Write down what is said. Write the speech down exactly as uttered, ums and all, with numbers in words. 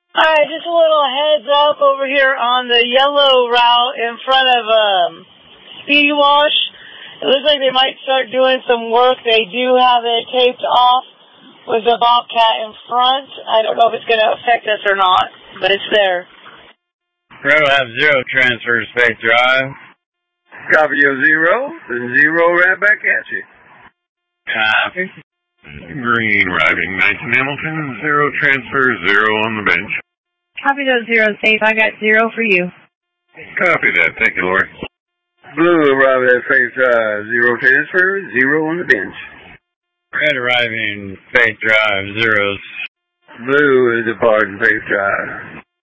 Alright, just a little heads up over here on the yellow route in front of um, Speedy Wash. It looks like they might start doing some work. They do have it taped off with the Bobcat in front. I don't know if it's going to affect us or not, but it's there. Red will have zero transfers, Faith Drive. Copy your zero, and zero right back at you. Copy. Green, arriving nineteen Hamilton, zero transfer, zero on the bench. Copy those zeros, Faith. I got zero for you. Copy that. Thank you, Lori. Blue, arrive at Faith Drive, zero transfer, zero on the bench. Red arriving, Faith Drive, zeros. Blue is departing Faith Drive.